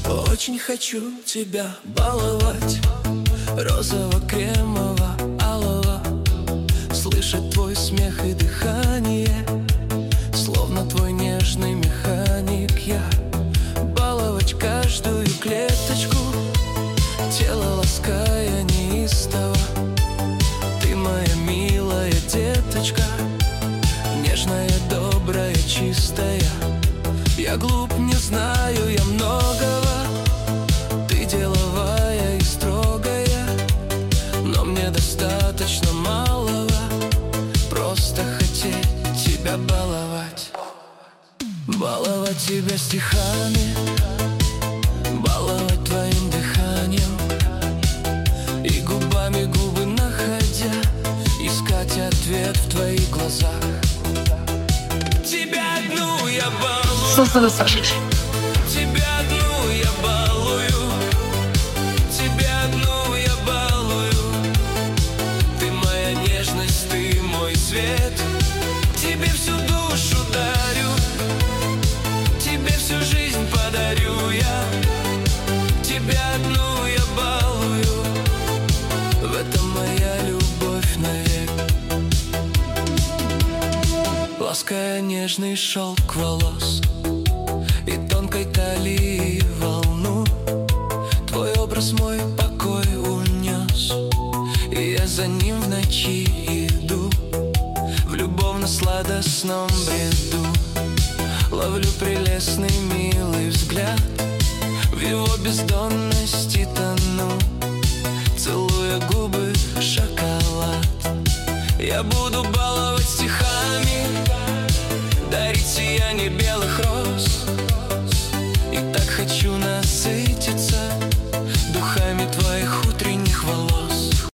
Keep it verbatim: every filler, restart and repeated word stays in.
Очень хочу тебя баловать, розово-кремово-алого, слышать твой смех и дыхание, словно твой нежный механик я. Баловать каждую клеточку, тело лаская неистово. Ты моя милая деточка, нежная, добрая, чистая. Я глуп, не знаю я многого, ты деловая и строгая, но мне достаточно малого, просто хотеть тебя баловать. Баловать тебя стихами, баловать твоим дыханием, и губами губы находя, искать ответ в твоих глазах. Тебя одну я балую, тебя одну я балую, тебя одну я балую. Ты моя нежность, ты мой свет, тебе всю душу дарю, тебе всю жизнь подарю я. Тебя одну я балую, в этом моя любовь навек. Лаская нежный шелк волос и тонкой талии волну, твой образ мой покой унес, и я за ним в ночи иду, в любовно-сладостном бреду. Ловлю прелестный милый взгляд, в его бездонности тону, целуя губы шоколад. Я буду баловать